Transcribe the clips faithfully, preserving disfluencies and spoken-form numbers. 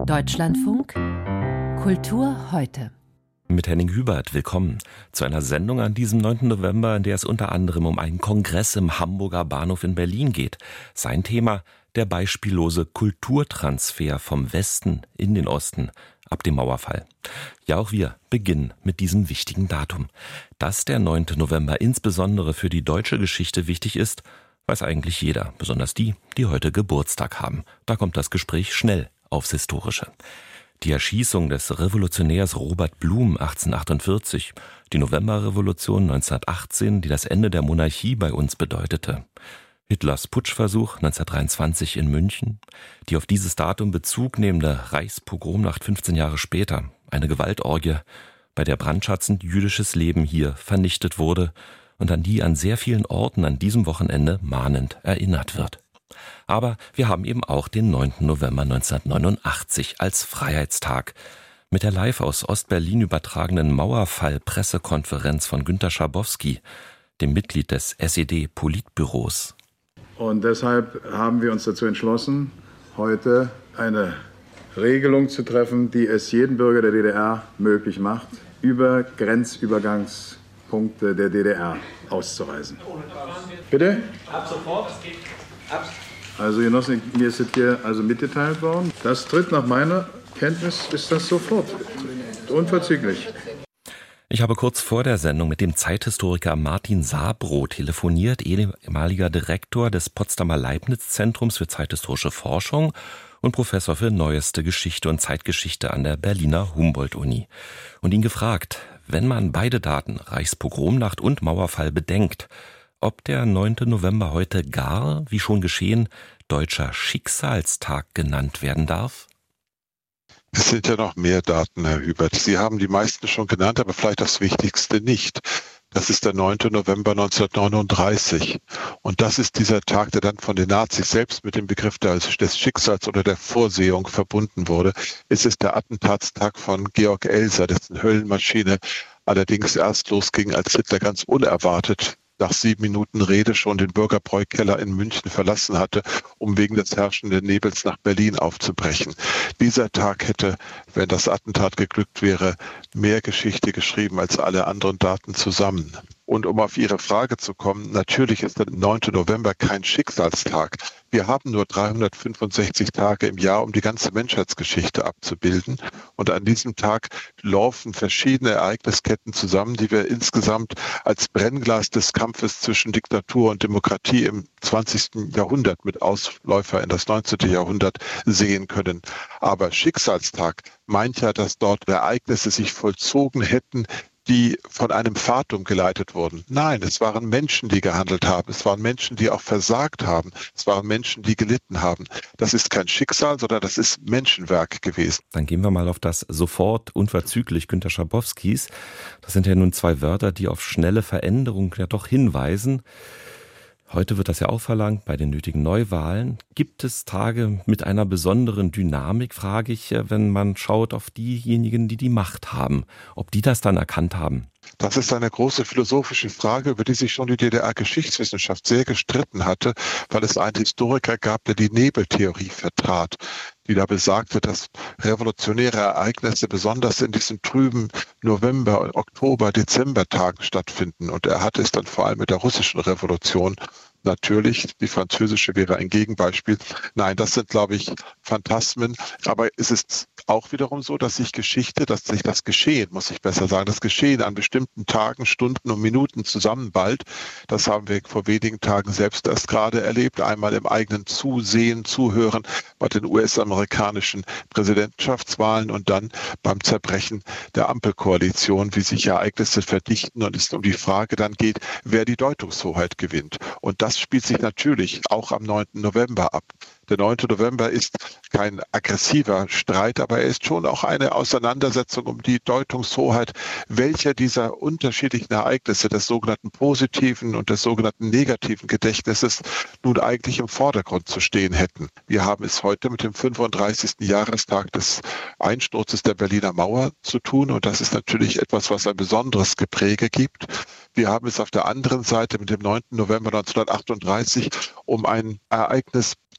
Deutschlandfunk Kultur heute. Mit Henning Hubert, willkommen zu einer Sendung an diesem neunten November, in der es unter anderem um einen Kongress im Hamburger Bahnhof in Berlin geht. Sein Thema: der beispiellose Kulturtransfer vom Westen in den Osten ab dem Mauerfall. Ja, auch wir beginnen mit diesem wichtigen Datum. Dass der neunte November insbesondere für die deutsche Geschichte wichtig ist, weiß eigentlich jeder, besonders die, die heute Geburtstag haben. Da kommt das Gespräch schnell aufs Historische. Die Erschießung des Revolutionärs Robert Blum achtzehnhundertachtundvierzig, die Novemberrevolution neunzehnhundertachtzehn, die das Ende der Monarchie bei uns bedeutete, Hitlers Putschversuch neunzehnhundertdreiundzwanzig in München, die auf dieses Datum Bezug nehmende Reichspogromnacht fünfzehn Jahre später, eine Gewaltorgie, bei der brandschatzend jüdisches Leben hier vernichtet wurde und an die an sehr vielen Orten an diesem Wochenende mahnend erinnert wird. Aber wir haben eben auch den neunten November neunzehnhundertneunundachtzig als Freiheitstag mit der live aus Ostberlin übertragenen Mauerfall-Pressekonferenz von Günter Schabowski, dem Mitglied des S E D-Politbüros. Und deshalb haben wir uns dazu entschlossen, heute eine Regelung zu treffen, die es jedem Bürger der D D R möglich macht, über Grenzübergangspunkte der D D R auszureisen. Bitte? Ab sofort. Ab. Also Genossen, mir ist es hier also mitgeteilt worden. Das tritt nach meiner Kenntnis, ist das sofort. Unverzüglich. Ich habe kurz vor der Sendung mit dem Zeithistoriker Martin Sabrow telefoniert, ehemaliger Direktor des Potsdamer Leibniz-Zentrums für zeithistorische Forschung und Professor für neueste Geschichte und Zeitgeschichte an der Berliner Humboldt-Uni. Und ihn gefragt, wenn man beide Daten, Reichspogromnacht und Mauerfall, bedenkt, ob der neunte November heute gar, wie schon geschehen, Deutscher Schicksalstag genannt werden darf? Es sind ja noch mehr Daten, Herr Hubert. Sie haben die meisten schon genannt, aber vielleicht das Wichtigste nicht. Das ist der neunte November neunzehnhundertneununddreißig. Und das ist dieser Tag, der dann von den Nazis selbst mit dem Begriff des Schicksals oder der Vorsehung verbunden wurde. Es ist der Attentatstag von Georg Elser, dessen Höllenmaschine allerdings erst losging, als Hitler ganz unerwartet nach sieben Minuten Rede schon den Bürgerbräu-Keller in München verlassen hatte, um wegen des herrschenden Nebels nach Berlin aufzubrechen. Dieser Tag hätte, wenn das Attentat geglückt wäre, mehr Geschichte geschrieben als alle anderen Daten zusammen. Und um auf Ihre Frage zu kommen, natürlich ist der neunte November kein Schicksalstag. Wir haben nur dreihundertfünfundsechzig Tage im Jahr, um die ganze Menschheitsgeschichte abzubilden. Und an diesem Tag laufen verschiedene Ereignisketten zusammen, die wir insgesamt als Brennglas des Kampfes zwischen Diktatur und Demokratie im zwanzigsten Jahrhundert mit Ausläufer in das neunzehnte Jahrhundert sehen können. Aber Schicksalstag meint ja, dass dort Ereignisse sich vollzogen hätten, die von einem Fatum geleitet wurden. Nein, es waren Menschen, die gehandelt haben. Es waren Menschen, die auch versagt haben. Es waren Menschen, die gelitten haben. Das ist kein Schicksal, sondern das ist Menschenwerk gewesen. Dann gehen wir mal auf das sofort unverzüglich Günter Schabowskis. Das sind ja nun zwei Wörter, die auf schnelle Veränderung ja doch hinweisen. Heute wird das ja auch verlangt bei den nötigen Neuwahlen. Gibt es Tage mit einer besonderen Dynamik, frage ich, wenn man schaut auf diejenigen, die die Macht haben, ob die das dann erkannt haben? Das ist eine große philosophische Frage, über die sich schon die D D R-Geschichtswissenschaft sehr gestritten hatte, weil es einen Historiker gab, der die Nebeltheorie vertrat, die da besagte, dass revolutionäre Ereignisse besonders in diesen trüben November-, Oktober-, Dezembertagen stattfinden. Und er hatte es dann vor allem mit der russischen Revolution. Natürlich, die französische wäre ein Gegenbeispiel. Nein, das sind, glaube ich, Phantasmen. Aber es ist auch wiederum so, dass sich Geschichte, dass sich das Geschehen, muss ich besser sagen, das Geschehen an bestimmten Tagen, Stunden und Minuten zusammenballt. Das haben wir vor wenigen Tagen selbst erst gerade erlebt. Einmal im eigenen Zusehen, Zuhören bei den U S-amerikanischen Präsidentschaftswahlen und dann beim Zerbrechen der Ampelkoalition, wie sich Ereignisse verdichten und es um die Frage dann geht, wer die Deutungshoheit gewinnt. Und das spielt sich natürlich auch am neunten November ab. Der neunte November ist kein aggressiver Streit, aber er ist schon auch eine Auseinandersetzung um die Deutungshoheit, welcher dieser unterschiedlichen Ereignisse des sogenannten positiven und des sogenannten negativen Gedächtnisses nun eigentlich im Vordergrund zu stehen hätten. Wir haben es heute mit dem fünfunddreißigsten Jahrestag des Einsturzes der Berliner Mauer zu tun und das ist natürlich etwas, was ein besonderes Gepräge gibt. Wir haben es auf der anderen Seite mit dem neunten November neunzehnhundertachtunddreißig um ein Ereignis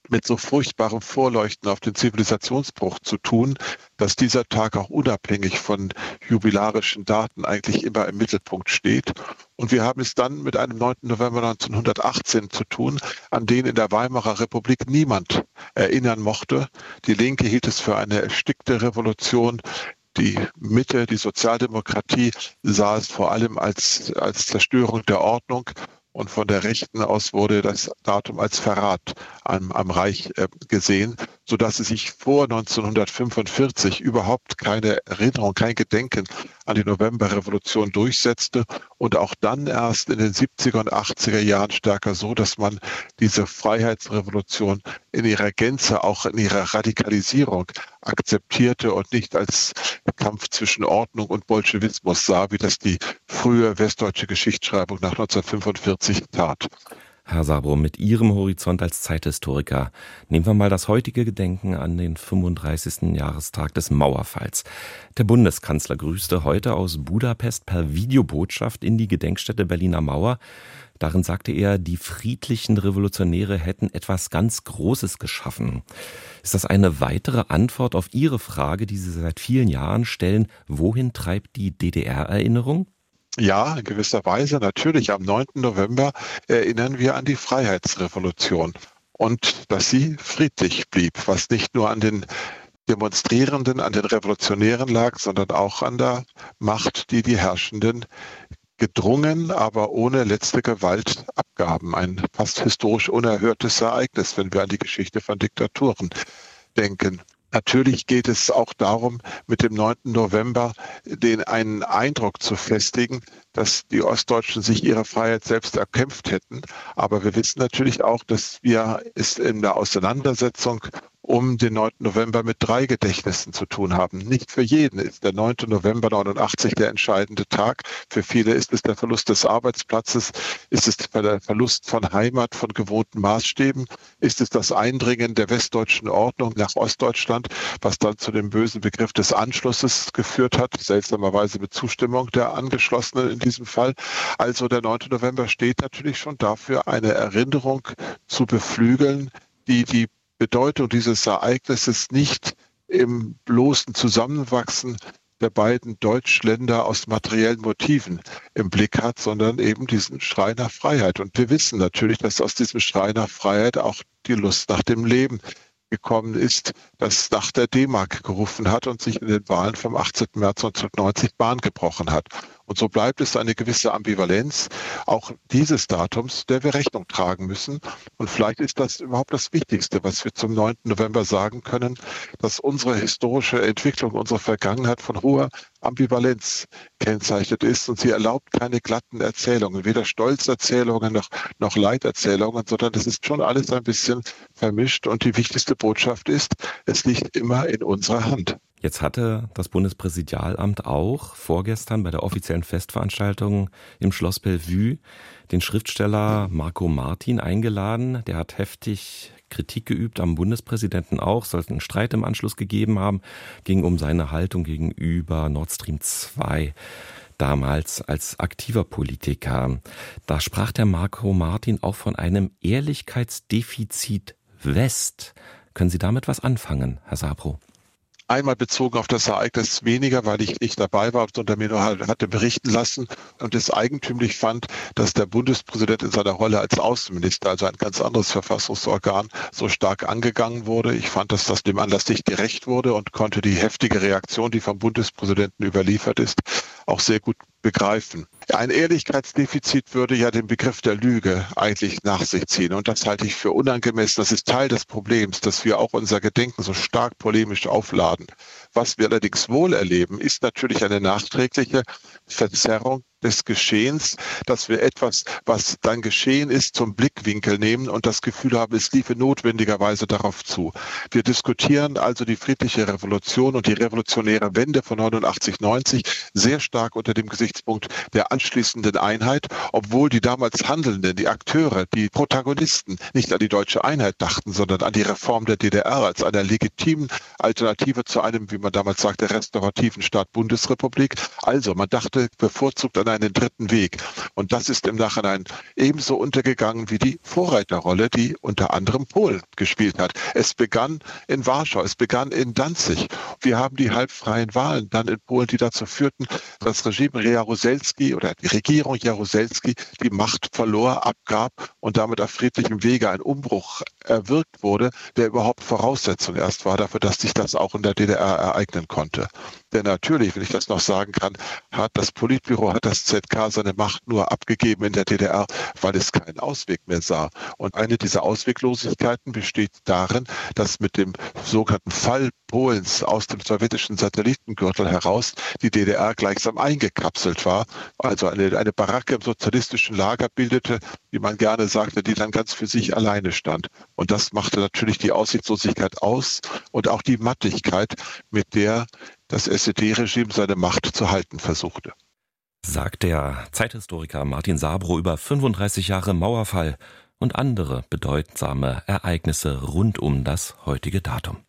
mit so furchtbarem Vorleuchten auf den Zivilisationsbruch zu tun, dass dieser Tag auch unabhängig von jubilarischen Daten eigentlich immer im Mittelpunkt steht. Und wir haben es dann mit einem neunten November neunzehnhundertachtzehn zu tun, an den in der Weimarer Republik niemand erinnern mochte. Die Linke hielt es für eine erstickte Revolution. Die Mitte, die Sozialdemokratie sah es vor allem als, als Zerstörung der Ordnung. Und von der Rechten aus wurde das Datum als Verrat am, am Reich äh, gesehen, sodass es sich vor neunzehnhundertfünfundvierzig überhaupt keine Erinnerung, kein Gedenken an die Novemberrevolution durchsetzte und auch dann erst in den siebziger und achtziger Jahren stärker so, dass man diese Freiheitsrevolution in ihrer Gänze, auch in ihrer Radikalisierung akzeptierte und nicht als Kampf zwischen Ordnung und Bolschewismus sah, wie das die frühe westdeutsche Geschichtsschreibung nach neunzehnhundertfünfundvierzig tat. Herr Sabro, mit Ihrem Horizont als Zeithistoriker nehmen wir mal das heutige Gedenken an den fünfunddreißigsten Jahrestag des Mauerfalls. Der Bundeskanzler grüßte heute aus Budapest per Videobotschaft in die Gedenkstätte Berliner Mauer. Darin sagte er, die friedlichen Revolutionäre hätten etwas ganz Großes geschaffen. Ist das eine weitere Antwort auf Ihre Frage, die Sie seit vielen Jahren stellen, wohin treibt die D D R-Erinnerung? Ja, in gewisser Weise. Natürlich, am neunten November erinnern wir an die Freiheitsrevolution und dass sie friedlich blieb, was nicht nur an den Demonstrierenden, an den Revolutionären lag, sondern auch an der Macht, die die Herrschenden gedrungen, aber ohne letzte Gewalt abgaben. Ein fast historisch unerhörtes Ereignis, wenn wir an die Geschichte von Diktaturen denken. Natürlich geht es auch darum, mit dem neunten November den einen Eindruck zu festigen, dass die Ostdeutschen sich ihre Freiheit selbst erkämpft hätten. Aber wir wissen natürlich auch, dass wir es in der Auseinandersetzung um den neunten November mit drei Gedächtnissen zu tun haben. Nicht für jeden ist der neunte November neunundachtzig der entscheidende Tag. Für viele ist es der Verlust des Arbeitsplatzes, ist es der Verlust von Heimat, von gewohnten Maßstäben, ist es das Eindringen der westdeutschen Ordnung nach Ostdeutschland, was dann zu dem bösen Begriff des Anschlusses geführt hat, seltsamerweise mit Zustimmung der Angeschlossenen in diesem Fall. Also der neunte November steht natürlich schon dafür, eine Erinnerung zu beflügeln, die die Bedeutung dieses Ereignisses nicht im bloßen Zusammenwachsen der beiden Deutschländer aus materiellen Motiven im Blick hat, sondern eben diesen Schrei nach Freiheit. Und wir wissen natürlich, dass aus diesem Schrei nach Freiheit auch die Lust nach dem Leben gekommen ist, das nach der D-Mark gerufen hat und sich in den Wahlen vom achtzehnten März neunzehnhundertneunzig Bahn gebrochen hat. Und so bleibt es eine gewisse Ambivalenz auch dieses Datums, der wir Rechnung tragen müssen. Und vielleicht ist das überhaupt das Wichtigste, was wir zum neunten November sagen können, dass unsere historische Entwicklung, unsere Vergangenheit von hoher Ambivalenz kennzeichnet ist. Und sie erlaubt keine glatten Erzählungen, weder Stolzerzählungen noch, noch Leiterzählungen, sondern es ist schon alles ein bisschen vermischt. Und die wichtigste Botschaft ist, es liegt immer in unserer Hand. Jetzt hatte das Bundespräsidialamt auch vorgestern bei der offiziellen Festveranstaltung im Schloss Bellevue den Schriftsteller Marco Martin eingeladen. Der hat heftig Kritik geübt am Bundespräsidenten auch, soll es einen Streit im Anschluss gegeben haben, ging um seine Haltung gegenüber Nord Stream zwei. Damals als aktiver Politiker. Da sprach der Marco Martin auch von einem Ehrlichkeitsdefizit West. Können Sie damit was anfangen, Herr Sabro? Einmal bezogen auf das Ereignis weniger, weil ich nicht dabei war, sondern mir nur hatte berichten lassen und es eigentümlich fand, dass der Bundespräsident in seiner Rolle als Außenminister, also ein ganz anderes Verfassungsorgan, so stark angegangen wurde. Ich fand, dass das dem Anlass nicht gerecht wurde und konnte die heftige Reaktion, die vom Bundespräsidenten überliefert ist, auch sehr gut begreifen. Ein Ehrlichkeitsdefizit würde ja den Begriff der Lüge eigentlich nach sich ziehen. Und das halte ich für unangemessen. Das ist Teil des Problems, dass wir auch unser Gedenken so stark polemisch aufladen. Was wir allerdings wohl erleben, ist natürlich eine nachträgliche Verzerrung des Geschehens, dass wir etwas, was dann geschehen ist, zum Blickwinkel nehmen und das Gefühl haben, es liefe notwendigerweise darauf zu. Wir diskutieren also die friedliche Revolution und die revolutionäre Wende von neunundachtzig neunzig sehr stark unter dem Gesichtspunkt der anschließenden Einheit, obwohl die damals Handelnden, die Akteure, die Protagonisten nicht an die deutsche Einheit dachten, sondern an die Reform der D D R als einer legitimen Alternative zu einem, wie man man damals sagte, restaurativen Staat Bundesrepublik. Also man dachte bevorzugt an einen dritten Weg. Und das ist im Nachhinein ebenso untergegangen wie die Vorreiterrolle, die unter anderem Polen gespielt hat. Es begann in Warschau, es begann in Danzig. Wir haben die halbfreien Wahlen dann in Polen, die dazu führten, dass das Regime Jaruzelski oder die Regierung Jaruzelski die Macht verlor, abgab und damit auf friedlichem Wege ein Umbruch erwirkt wurde, der überhaupt Voraussetzung erst war dafür, dass sich das auch in der D D R ereignen konnte. Denn natürlich, wenn ich das noch sagen kann, hat das Politbüro, hat das Z K seine Macht nur abgegeben in der D D R, weil es keinen Ausweg mehr sah. Und eine dieser Ausweglosigkeiten besteht darin, dass mit dem sogenannten Fall Polens aus dem sowjetischen Satellitengürtel heraus die D D R gleichsam eingekapselt war, also eine, eine Baracke im sozialistischen Lager bildete, wie man gerne sagte, die dann ganz für sich alleine stand. Und das machte natürlich die Aussichtslosigkeit aus und auch die Mattigkeit, mit der das S E D-Regime seine Macht zu halten versuchte. Sagt der Zeithistoriker Martin Sabro über fünfunddreißig Jahre Mauerfall und andere bedeutsame Ereignisse rund um das heutige Datum.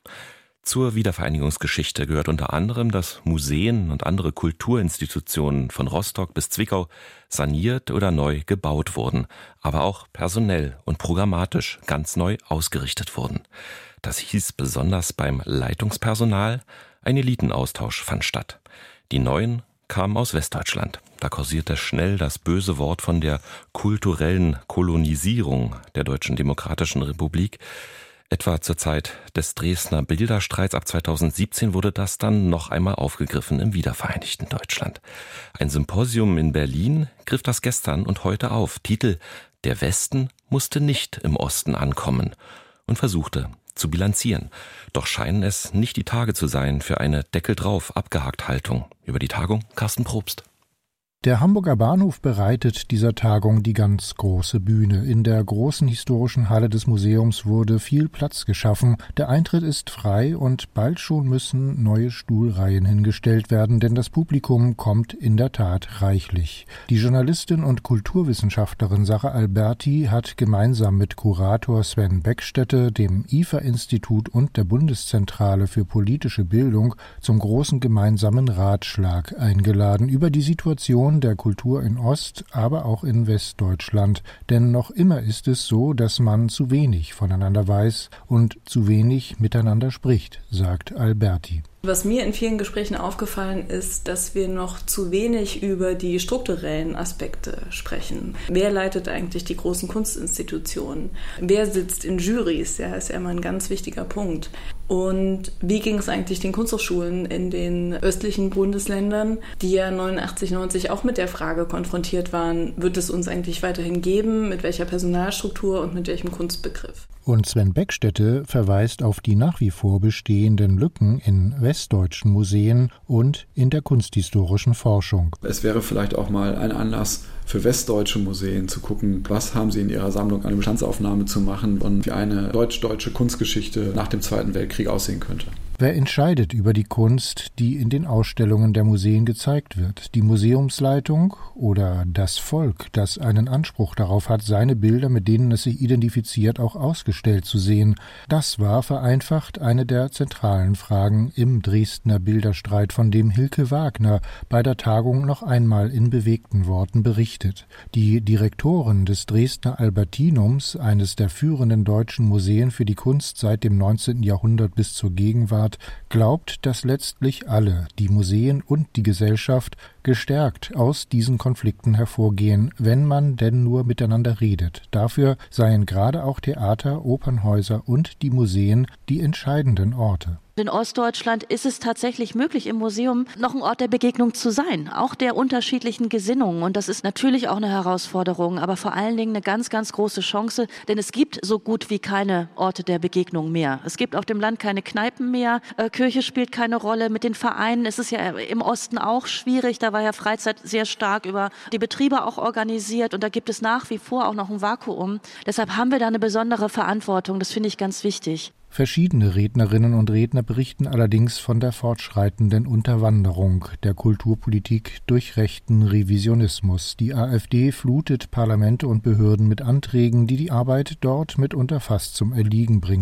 Zur Wiedervereinigungsgeschichte gehört unter anderem, dass Museen und andere Kulturinstitutionen von Rostock bis Zwickau saniert oder neu gebaut wurden, aber auch personell und programmatisch ganz neu ausgerichtet wurden. Das hieß besonders beim Leitungspersonal, ein Elitenaustausch fand statt. Die Neuen kamen aus Westdeutschland. Da kursierte schnell das böse Wort von der kulturellen Kolonisierung der Deutschen Demokratischen Republik. Etwa zur Zeit des Dresdner Bilderstreits ab zweitausendsiebzehn wurde das dann noch einmal aufgegriffen im wiedervereinigten Deutschland. Ein Symposium in Berlin griff das gestern und heute auf. Titel: Der Westen musste nicht im Osten ankommen und versuchte zu bilanzieren. Doch scheinen es nicht die Tage zu sein für eine Deckel drauf, abgehakt Haltung. Über die Tagung Carsten Probst. Der Hamburger Bahnhof bereitet dieser Tagung die ganz große Bühne. In der großen historischen Halle des Museums wurde viel Platz geschaffen. Der Eintritt ist frei und bald schon müssen neue Stuhlreihen hingestellt werden, denn das Publikum kommt in der Tat reichlich. Die Journalistin und Kulturwissenschaftlerin Sarah Alberti hat gemeinsam mit Kurator Sven Beckstätte, dem I F A-Institut und der Bundeszentrale für politische Bildung zum großen gemeinsamen Ratschlag eingeladen über die Situation der Kultur in Ost, aber auch in Westdeutschland. Denn noch immer ist es so, dass man zu wenig voneinander weiß und zu wenig miteinander spricht, sagt Alberti. Was mir in vielen Gesprächen aufgefallen ist, dass wir noch zu wenig über die strukturellen Aspekte sprechen. Wer leitet eigentlich die großen Kunstinstitutionen? Wer sitzt in Jurys? Ja, ist ja immer ein ganz wichtiger Punkt. Und wie ging es eigentlich den Kunsthochschulen in den östlichen Bundesländern, die ja neunundachtzig, neunzig auch mit der Frage konfrontiert waren, wird es uns eigentlich weiterhin geben, mit welcher Personalstruktur und mit welchem Kunstbegriff? Und Sven Beckstätte verweist auf die nach wie vor bestehenden Lücken in westdeutschen Museen und in der kunsthistorischen Forschung. Es wäre vielleicht auch mal ein Anlass für westdeutsche Museen zu gucken, was haben sie in ihrer Sammlung, eine Bestandsaufnahme zu machen und wie eine deutsch-deutsche Kunstgeschichte nach dem Zweiten Weltkrieg aussehen könnte. Wer entscheidet über die Kunst, die in den Ausstellungen der Museen gezeigt wird? Die Museumsleitung oder das Volk, das einen Anspruch darauf hat, seine Bilder, mit denen es sich identifiziert, auch ausgestellt zu sehen? Das war vereinfacht eine der zentralen Fragen im Dresdner Bilderstreit, von dem Hilke Wagner bei der Tagung noch einmal in bewegten Worten berichtet. Die Direktorin des Dresdner Albertinums, eines der führenden deutschen Museen für die Kunst seit dem neunzehnten Jahrhundert bis zur Gegenwart, glaubt, dass letztlich alle, die Museen und die Gesellschaft, gestärkt aus diesen Konflikten hervorgehen, wenn man denn nur miteinander redet. Dafür seien gerade auch Theater, Opernhäuser und die Museen die entscheidenden Orte. In Ostdeutschland ist es tatsächlich möglich, im Museum noch ein Ort der Begegnung zu sein, auch der unterschiedlichen Gesinnungen. Und das ist natürlich auch eine Herausforderung, aber vor allen Dingen eine ganz, ganz große Chance, denn es gibt so gut wie keine Orte der Begegnung mehr. Es gibt auf dem Land keine Kneipen mehr, äh, Kirche spielt keine Rolle. Mit den Vereinen ist es ja im Osten auch schwierig, da war ja Freizeit sehr stark über die Betriebe auch organisiert und da gibt es nach wie vor auch noch ein Vakuum. Deshalb haben wir da eine besondere Verantwortung, das finde ich ganz wichtig. Verschiedene Rednerinnen und Redner berichten allerdings von der fortschreitenden Unterwanderung der Kulturpolitik durch rechten Revisionismus. Die AfD flutet Parlamente und Behörden mit Anträgen, die die Arbeit dort mitunter fast zum Erliegen bringen.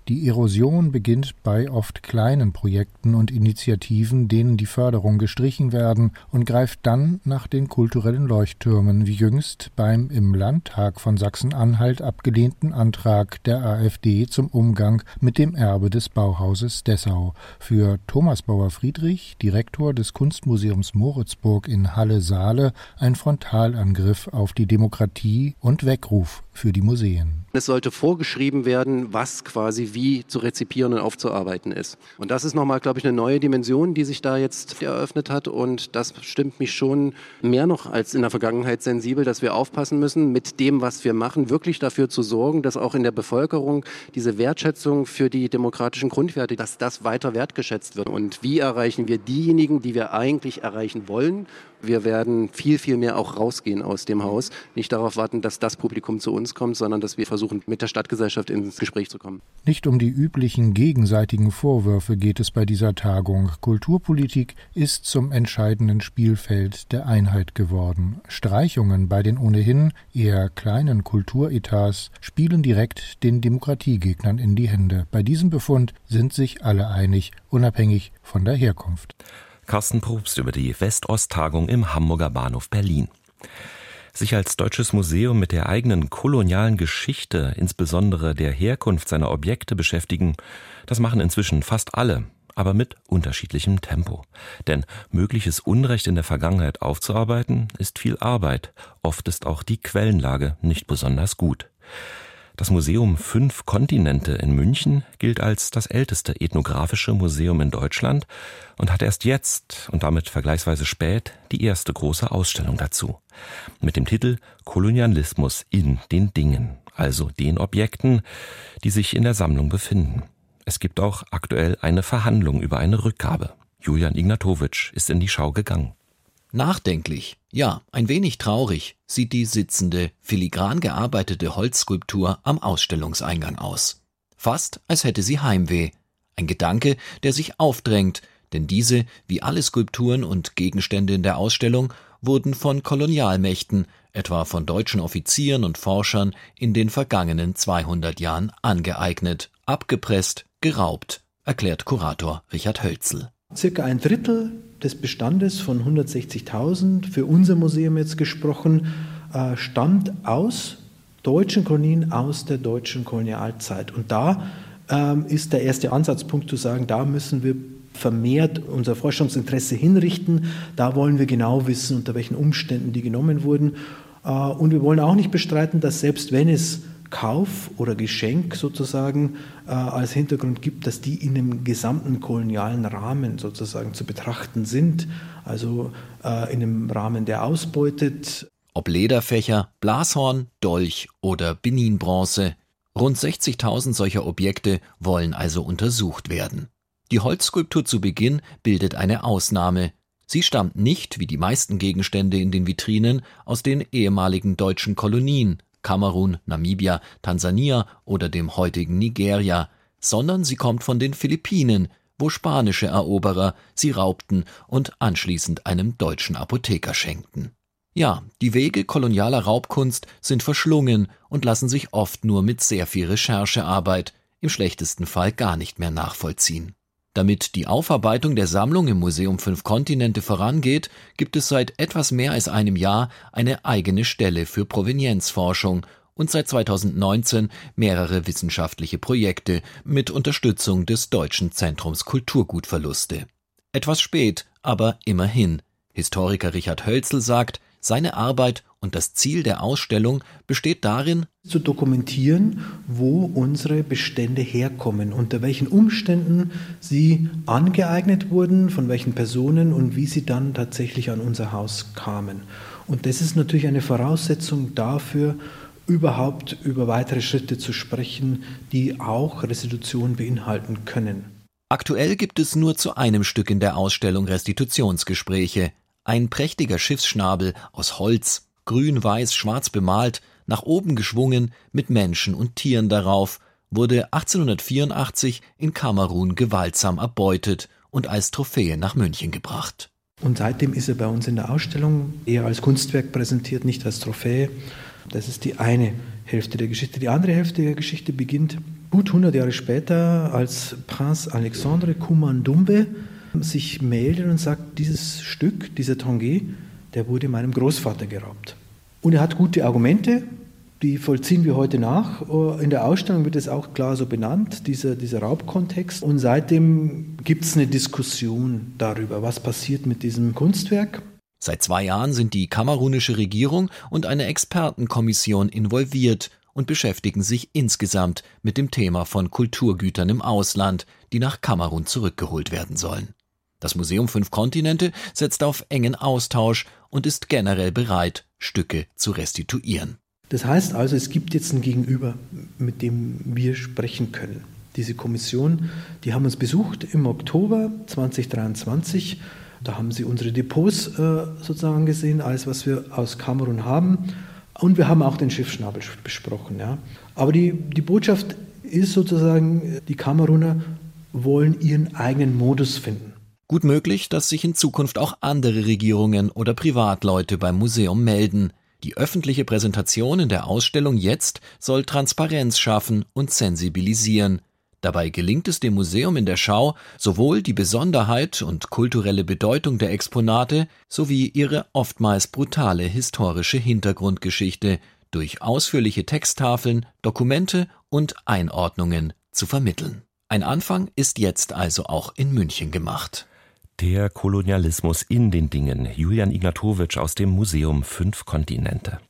Die Erosion beginnt bei oft kleinen Projekten und Initiativen, denen die Förderung gestrichen werden, und greift dann nach den kulturellen Leuchttürmen, wie jüngst beim im Landtag von Sachsen-Anhalt abgelehnten Antrag der AfD zum Umgang mit dem Erbe des Bauhauses Dessau. Für Thomas Bauer-Friedrich, Direktor des Kunstmuseums Moritzburg in Halle-Saale, ein Frontalangriff auf die Demokratie und Weckruf für die Museen. Es sollte vorgeschrieben werden, was quasi wie zu rezipieren und aufzuarbeiten ist. Und das ist nochmal, glaube ich, eine neue Dimension, die sich da jetzt eröffnet hat. Und das stimmt mich schon mehr noch als in der Vergangenheit sensibel, dass wir aufpassen müssen, mit dem, was wir machen, wirklich dafür zu sorgen, dass auch in der Bevölkerung diese Wertschätzung für die demokratischen Grundwerte, dass das weiter wertgeschätzt wird. Und wie erreichen wir diejenigen, die wir eigentlich erreichen wollen? Wir werden viel, viel mehr auch rausgehen aus dem Haus. Nicht darauf warten, dass das Publikum zu uns kommt, sondern dass wir versuchen, mit der Stadtgesellschaft ins Gespräch zu kommen. Nicht um die üblichen gegenseitigen Vorwürfe geht es bei dieser Tagung. Kulturpolitik ist zum entscheidenden Spielfeld der Einheit geworden. Streichungen bei den ohnehin eher kleinen Kulturetats spielen direkt den Demokratiegegnern in die Hände. Bei diesem Befund sind sich alle einig, unabhängig von der Herkunft. Carsten Probst über die West-Ost-Tagung im Hamburger Bahnhof Berlin. Sich als deutsches Museum mit der eigenen kolonialen Geschichte, insbesondere der Herkunft seiner Objekte beschäftigen, das machen inzwischen fast alle, aber mit unterschiedlichem Tempo. Denn mögliches Unrecht in der Vergangenheit aufzuarbeiten, ist viel Arbeit. Oft ist auch die Quellenlage nicht besonders gut. Das Museum Fünf Kontinente in München gilt als das älteste ethnografische Museum in Deutschland und hat erst jetzt und damit vergleichsweise spät die erste große Ausstellung dazu. Mit dem Titel Kolonialismus in den Dingen, also den Objekten, die sich in der Sammlung befinden. Es gibt auch aktuell eine Verhandlung über eine Rückgabe. Julian Ignatowitsch ist in die Schau gegangen. Nachdenklich, ja, ein wenig traurig sieht die sitzende, filigran gearbeitete Holzskulptur am Ausstellungseingang aus. Fast als hätte sie Heimweh. Ein Gedanke, der sich aufdrängt, denn diese, wie alle Skulpturen und Gegenstände in der Ausstellung, wurden von Kolonialmächten, etwa von deutschen Offizieren und Forschern, in den vergangenen zweihundert Jahren angeeignet, abgepresst, geraubt, erklärt Kurator Richard Hölzl. Circa ein Drittel des Bestandes von hundertsechzigtausend, für unser Museum jetzt gesprochen, äh, stammt aus deutschen Kolonien, aus der deutschen Kolonialzeit. Und da ähm, ist der erste Ansatzpunkt zu sagen, da müssen wir vermehrt unser Forschungsinteresse hinrichten. Da wollen wir genau wissen, unter welchen Umständen die genommen wurden. Äh, und wir wollen auch nicht bestreiten, dass selbst wenn es Kauf oder Geschenk sozusagen äh, als Hintergrund gibt, dass die in dem gesamten kolonialen Rahmen sozusagen zu betrachten sind, also äh, in dem Rahmen, der ausbeutet. Ob Lederfächer, Blashorn, Dolch oder Benin-Bronze, rund sechzigtausend solcher Objekte wollen also untersucht werden. Die Holzskulptur zu Beginn bildet eine Ausnahme. Sie stammt nicht, wie die meisten Gegenstände in den Vitrinen, aus den ehemaligen deutschen Kolonien, Kamerun, Namibia, Tansania oder dem heutigen Nigeria, sondern sie kommt von den Philippinen, wo spanische Eroberer sie raubten und anschließend einem deutschen Apotheker schenkten. Ja, die Wege kolonialer Raubkunst sind verschlungen und lassen sich oft nur mit sehr viel Recherchearbeit, im schlechtesten Fall gar nicht mehr nachvollziehen. Damit die Aufarbeitung der Sammlung im Museum Fünf Kontinente vorangeht, gibt es seit etwas mehr als einem Jahr eine eigene Stelle für Provenienzforschung und seit zweitausendneunzehn mehrere wissenschaftliche Projekte mit Unterstützung des Deutschen Zentrums Kulturgutverluste. Etwas spät, aber immerhin. Historiker Richard Hölzl sagt, seine Arbeit und das Ziel der Ausstellung besteht darin, zu dokumentieren, wo unsere Bestände herkommen, unter welchen Umständen sie angeeignet wurden, von welchen Personen und wie sie dann tatsächlich an unser Haus kamen. Und das ist natürlich eine Voraussetzung dafür, überhaupt über weitere Schritte zu sprechen, die auch Restitution beinhalten können. Aktuell gibt es nur zu einem Stück in der Ausstellung Restitutionsgespräche. Ein prächtiger Schiffsschnabel aus Holz, grün-weiß-schwarz bemalt, nach oben geschwungen, mit Menschen und Tieren darauf, wurde achtzehnhundertvierundachtzig in Kamerun gewaltsam erbeutet und als Trophäe nach München gebracht. Und seitdem ist er bei uns in der Ausstellung eher als Kunstwerk präsentiert, nicht als Trophäe. Das ist die eine Hälfte der Geschichte. Die andere Hälfte der Geschichte beginnt gut hundert Jahre später, als Prinz Alexandre Koumandoumbé sich meldet und sagt, dieses Stück, dieser Tanguy, der wurde meinem Großvater geraubt. Und er hat gute Argumente, die vollziehen wir heute nach. In der Ausstellung wird es auch klar so benannt, dieser, dieser Raubkontext. Und seitdem gibt es eine Diskussion darüber, was passiert mit diesem Kunstwerk. Seit zwei Jahren sind die kamerunische Regierung und eine Expertenkommission involviert und beschäftigen sich insgesamt mit dem Thema von Kulturgütern im Ausland, die nach Kamerun zurückgeholt werden sollen. Das Museum Fünf Kontinente setzt auf engen Austausch und ist generell bereit, Stücke zu restituieren. Das heißt also, es gibt jetzt ein Gegenüber, mit dem wir sprechen können. Diese Kommission, die haben uns besucht im Oktober zweitausenddreiundzwanzig. Da haben sie unsere Depots äh, sozusagen gesehen, alles, was wir aus Kamerun haben. Und wir haben auch den Schiffsschnabel besprochen. Ja. Aber die, die Botschaft ist sozusagen, die Kameruner wollen ihren eigenen Modus finden. Gut möglich, dass sich in Zukunft auch andere Regierungen oder Privatleute beim Museum melden. Die öffentliche Präsentation in der Ausstellung jetzt soll Transparenz schaffen und sensibilisieren. Dabei gelingt es dem Museum in der Schau, sowohl die Besonderheit und kulturelle Bedeutung der Exponate sowie ihre oftmals brutale historische Hintergrundgeschichte durch ausführliche Texttafeln, Dokumente und Einordnungen zu vermitteln. Ein Anfang ist jetzt also auch in München gemacht. Der Kolonialismus in den Dingen. Julian Ignatowicz aus dem Museum Fünf Kontinente.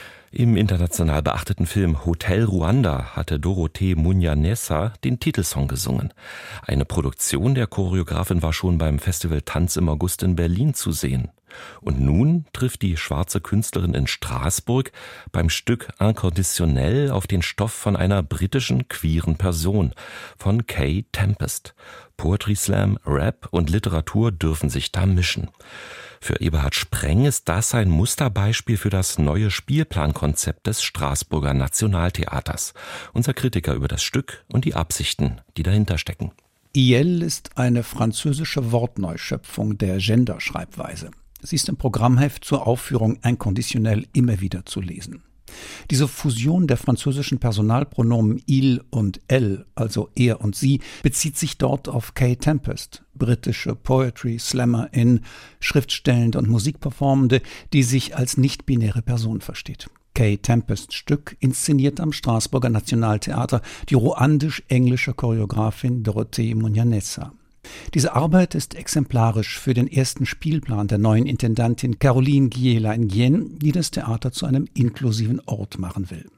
Im international beachteten Film Hotel Ruanda hatte Dorothée Munyaneza den Titelsong gesungen. Eine Produktion der Choreografin war schon beim Festival Tanz im August in Berlin zu sehen. Und nun trifft die schwarze Künstlerin in Straßburg beim Stück Inconditionnel auf den Stoff von einer britischen queeren Person, von Kay Tempest. Poetry Slam, Rap und Literatur dürfen sich da mischen. Für Eberhard Spreng ist das ein Musterbeispiel für das neue Spielplankonzept des Straßburger Nationaltheaters. Unser Kritiker über das Stück und die Absichten, die dahinter stecken. I L ist eine französische Wortneuschöpfung der Genderschreibweise. Sie ist im Programmheft zur Aufführung Inconditionnel immer wieder zu lesen. Diese Fusion der französischen Personalpronomen il und elle, also er und sie, bezieht sich dort auf Kay Tempest, britische Poetry-Slammerin, Schriftstellende und Musikperformende, die sich als nicht-binäre Person versteht. Kay Tempests Stück inszeniert am Straßburger Nationaltheater die ruandisch-englische Choreografin Dorothée Munyaneza. Diese Arbeit ist exemplarisch für den ersten Spielplan der neuen Intendantin Caroline Guiela-Nguyen, die das Theater zu einem inklusiven Ort machen will.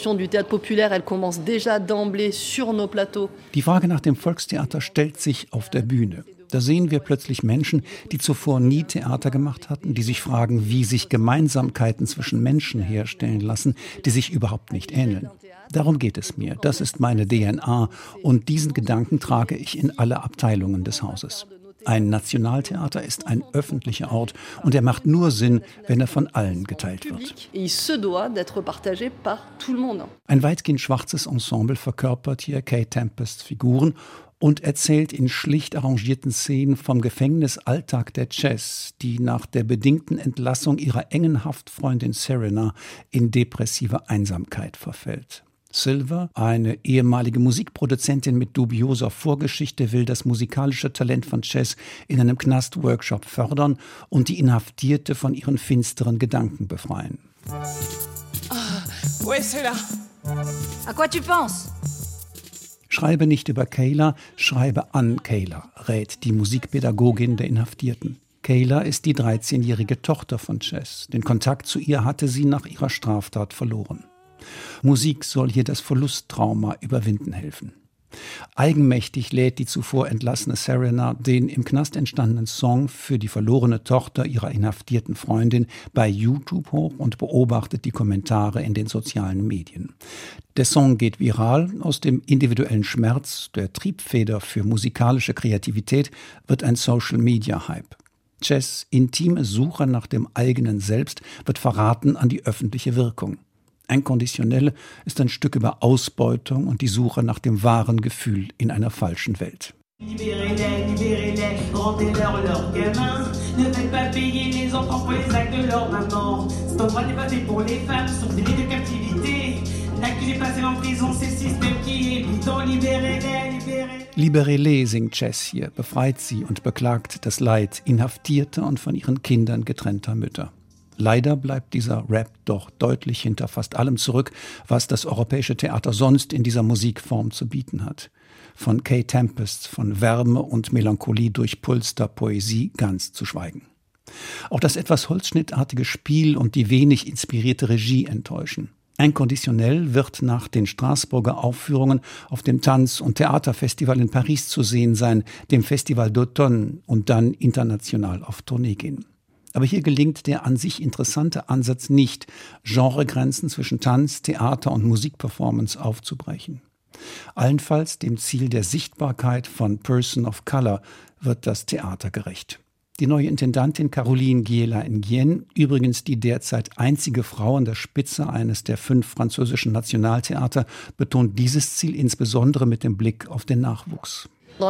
Die Frage nach dem Volkstheater stellt sich auf der Bühne. Da sehen wir plötzlich Menschen, die zuvor nie Theater gemacht hatten, die sich fragen, wie sich Gemeinsamkeiten zwischen Menschen herstellen lassen, die sich überhaupt nicht ähneln. Darum geht es mir. Das ist meine D N A und diesen Gedanken trage ich in alle Abteilungen des Hauses. Ein Nationaltheater ist ein öffentlicher Ort und er macht nur Sinn, wenn er von allen geteilt wird. Ein weitgehend schwarzes Ensemble verkörpert hier Kay Tempests Figuren und erzählt in schlicht arrangierten Szenen vom Gefängnisalltag der Chess, die nach der bedingten Entlassung ihrer engen Haftfreundin Serena in depressive Einsamkeit verfällt. Silver, eine ehemalige Musikproduzentin mit dubioser Vorgeschichte, will das musikalische Talent von Chess in einem Knast-Workshop fördern und die Inhaftierte von ihren finsteren Gedanken befreien. Ah, où est cela? À quoi tu penses? Schreibe nicht über Kayla, schreibe an Kayla, rät die Musikpädagogin der Inhaftierten. Kayla ist die dreizehnjährige Tochter von Chess. Den Kontakt zu ihr hatte sie nach ihrer Straftat verloren. Musik soll hier das Verlusttrauma überwinden helfen. Eigenmächtig lädt die zuvor entlassene Serena den im Knast entstandenen Song für die verlorene Tochter ihrer inhaftierten Freundin bei YouTube hoch und beobachtet die Kommentare in den sozialen Medien. Der Song geht viral. Aus dem individuellen Schmerz, der Triebfeder für musikalische Kreativität, wird ein Social-Media-Hype. Chess' intime Suche nach dem eigenen Selbst wird verraten an die öffentliche Wirkung. Inconditionnel ist ein Stück über Ausbeutung und die Suche nach dem wahren Gefühl in einer falschen Welt. Libérez-les, libérez-les, rendez-leur leurs gamins. Ne faites pas payer les enfants pour les actes de leur maman. Cet endroit n'est pas fait pour les femmes, sont délits de captivité. L'accusé passé en prison, c'est le système qui est bouton. Libérez-les, libérez. Libérez-les singt Jess hier, befreit sie und beklagt das Leid inhaftierter und von ihren Kindern getrennter Mütter. Leider bleibt dieser Rap doch deutlich hinter fast allem zurück, was das europäische Theater sonst in dieser Musikform zu bieten hat. Von Kay Tempest, von Wärme und Melancholie durchpulster Poesie ganz zu schweigen. Auch das etwas holzschnittartige Spiel und die wenig inspirierte Regie enttäuschen. Inconditionnel wird nach den Straßburger Aufführungen auf dem Tanz- und Theaterfestival in Paris zu sehen sein, dem Festival d'Automne, und dann international auf Tournee gehen. Aber hier gelingt der an sich interessante Ansatz nicht, Genregrenzen zwischen Tanz, Theater und Musikperformance aufzubrechen. Allenfalls dem Ziel der Sichtbarkeit von Person of Color wird das Theater gerecht. Die neue Intendantin Caroline Guiela-Nguyen, übrigens die derzeit einzige Frau an der Spitze eines der fünf französischen Nationaltheater, betont dieses Ziel insbesondere mit dem Blick auf den Nachwuchs. Für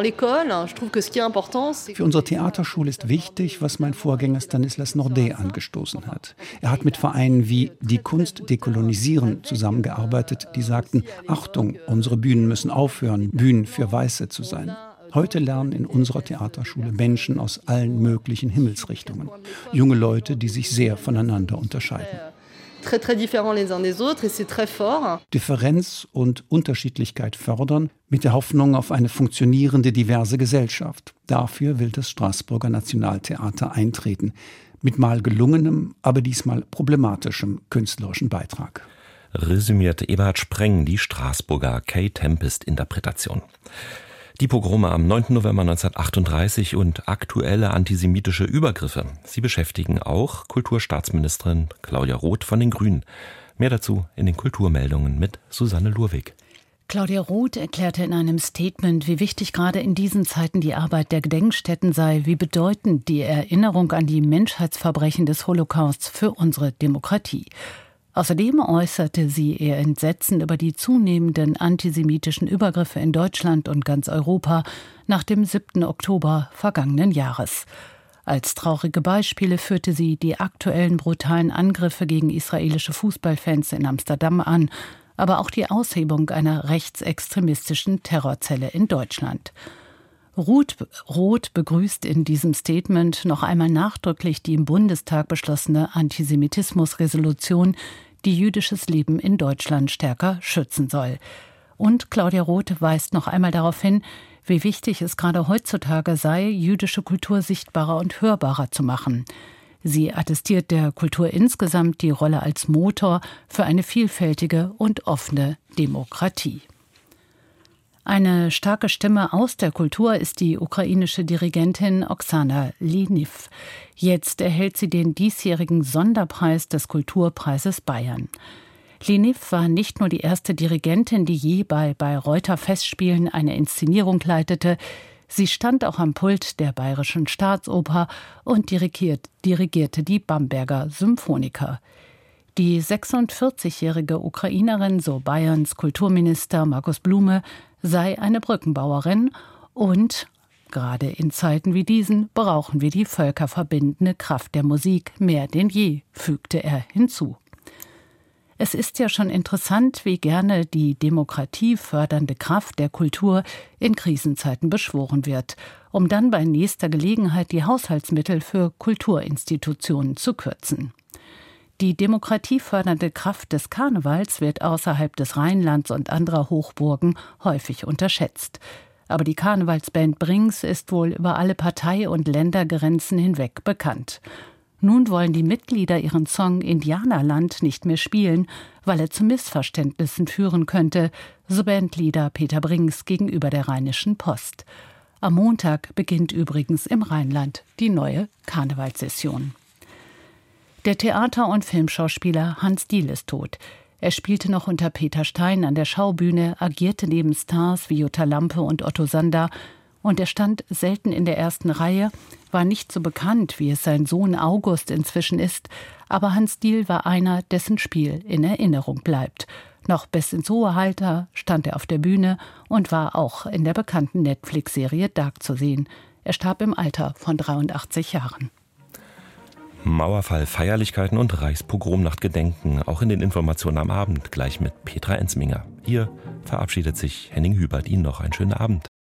unsere Theaterschule ist wichtig, was mein Vorgänger Stanislas Nordet angestoßen hat. Er hat mit Vereinen wie Die Kunst dekolonisieren zusammengearbeitet, die sagten, Achtung, unsere Bühnen müssen aufhören, Bühnen für Weiße zu sein. Heute lernen in unserer Theaterschule Menschen aus allen möglichen Himmelsrichtungen. Junge Leute, die sich sehr voneinander unterscheiden. Très, très différents les uns des autres, et c'est très fort. Differenz und Unterschiedlichkeit fördern, mit der Hoffnung auf eine funktionierende, diverse Gesellschaft. Dafür will das Straßburger Nationaltheater eintreten. Mit mal gelungenem, aber diesmal problematischem künstlerischen Beitrag. Resümiert Eberhard Spreng die Straßburger Kay Tempest-Interpretation. Die Pogrome am neunten November neunzehnhundertachtunddreißig und aktuelle antisemitische Übergriffe. Sie beschäftigen auch Kulturstaatsministerin Claudia Roth von den Grünen. Mehr dazu in den Kulturmeldungen mit Susanne Lurwig. Claudia Roth erklärte in einem Statement, wie wichtig gerade in diesen Zeiten die Arbeit der Gedenkstätten sei, wie bedeutend die Erinnerung an die Menschheitsverbrechen des Holocausts für unsere Demokratie. Außerdem äußerte sie ihr Entsetzen über die zunehmenden antisemitischen Übergriffe in Deutschland und ganz Europa nach dem siebten Oktober vergangenen Jahres. Als traurige Beispiele führte sie die aktuellen brutalen Angriffe gegen israelische Fußballfans in Amsterdam an, aber auch die Aushebung einer rechtsextremistischen Terrorzelle in Deutschland. Roth, Roth begrüßt in diesem Statement noch einmal nachdrücklich die im Bundestag beschlossene Antisemitismusresolution, die jüdisches Leben in Deutschland stärker schützen soll. Und Claudia Roth weist noch einmal darauf hin, wie wichtig es gerade heutzutage sei, jüdische Kultur sichtbarer und hörbarer zu machen. Sie attestiert der Kultur insgesamt die Rolle als Motor für eine vielfältige und offene Demokratie. Eine starke Stimme aus der Kultur ist die ukrainische Dirigentin Oksana Liniw. Jetzt erhält sie den diesjährigen Sonderpreis des Kulturpreises Bayern. Liniw war nicht nur die erste Dirigentin, die je bei Bayreuther Festspielen eine Inszenierung leitete, sie stand auch am Pult der Bayerischen Staatsoper und dirigiert, dirigierte die Bamberger Symphoniker. Die sechsundvierzigjährige Ukrainerin, so Bayerns Kulturminister Markus Blume, sei eine Brückenbauerin und gerade in Zeiten wie diesen brauchen wir die völkerverbindende Kraft der Musik mehr denn je, fügte er hinzu. Es ist ja schon interessant, wie gerne die demokratiefördernde Kraft der Kultur in Krisenzeiten beschworen wird, um dann bei nächster Gelegenheit die Haushaltsmittel für Kulturinstitutionen zu kürzen. Die demokratiefördernde Kraft des Karnevals wird außerhalb des Rheinlands und anderer Hochburgen häufig unterschätzt. Aber die Karnevalsband Brings ist wohl über alle Partei- und Ländergrenzen hinweg bekannt. Nun wollen die Mitglieder ihren Song Indianerland nicht mehr spielen, weil er zu Missverständnissen führen könnte, so Bandleader Peter Brings gegenüber der Rheinischen Post. Am Montag beginnt übrigens im Rheinland die neue Karnevalssession. Der Theater- und Filmschauspieler Hans Diehl ist tot. Er spielte noch unter Peter Stein an der Schaubühne, agierte neben Stars wie Jutta Lampe und Otto Sander und er stand selten in der ersten Reihe, war nicht so bekannt, wie es sein Sohn August inzwischen ist, aber Hans Diehl war einer, dessen Spiel in Erinnerung bleibt. Noch bis ins hohe Alter stand er auf der Bühne und war auch in der bekannten Netflix-Serie Dark zu sehen. Er starb im Alter von dreiundachtzig Jahren. Mauerfall, Feierlichkeiten und Reichspogromnacht gedenken, auch in den Informationen am Abend, gleich mit Petra Ensminger. Hier verabschiedet sich Henning Hubert. Ihnen noch einen schönen Abend.